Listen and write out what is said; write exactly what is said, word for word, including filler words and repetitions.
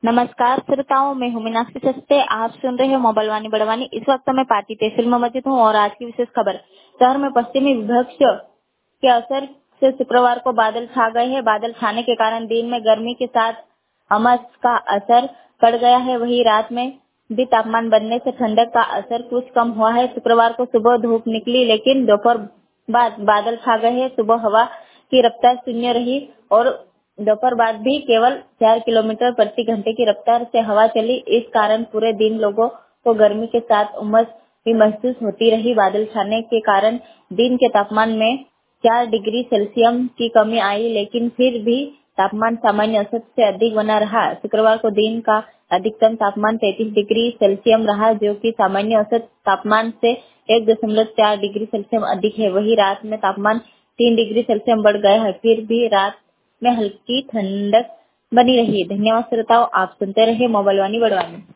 नमस्कार श्रोताओं, मैं हूँ मीनाक्षी सस्ते। आप सुन रहे हो मोबाइल वाणी बड़वानी। इस वक्त मैं पार्टी तहसील में मौजूद हूँ और आज की विशेष खबर। शहर में पश्चिमी विपक्ष के असर से शुक्रवार को बादल छा गए हैं। बादल छाने के कारण दिन में गर्मी के साथ उमस का असर पड़ गया है। वहीं रात में भी तापमान बढ़ने से ठंडक का असर कुछ कम हुआ है। शुक्रवार को सुबह धूप निकली, लेकिन दोपहर बाद बादल छा गए हैं। सुबह हवा की रफ्तार शून्य रही और दोपहर बाद भी केवल चार किलोमीटर प्रति घंटे की रफ्तार से हवा चली। इस कारण पूरे दिन लोगों को गर्मी के साथ उमस भी महसूस होती रही। बादल छाने के कारण दिन के तापमान में चार डिग्री सेल्सियस की कमी आई, लेकिन फिर भी तापमान सामान्य औसत से अधिक बना रहा। शुक्रवार को दिन का अधिकतम तापमान तैंतीस डिग्री सेल्सियस रहा, जो कि सामान्य औसत तापमान से एक दशमलव चार डिग्री सेल्सियस अधिक है। वहीं रात में तापमान तीन डिग्री सेल्सियस बढ़ गया है। फिर भी रात में हल्की ठंडक बनी रही। धन्यवाद श्रोताओं, आप सुनते रहिए मोबाइल वाणी बड़वानी।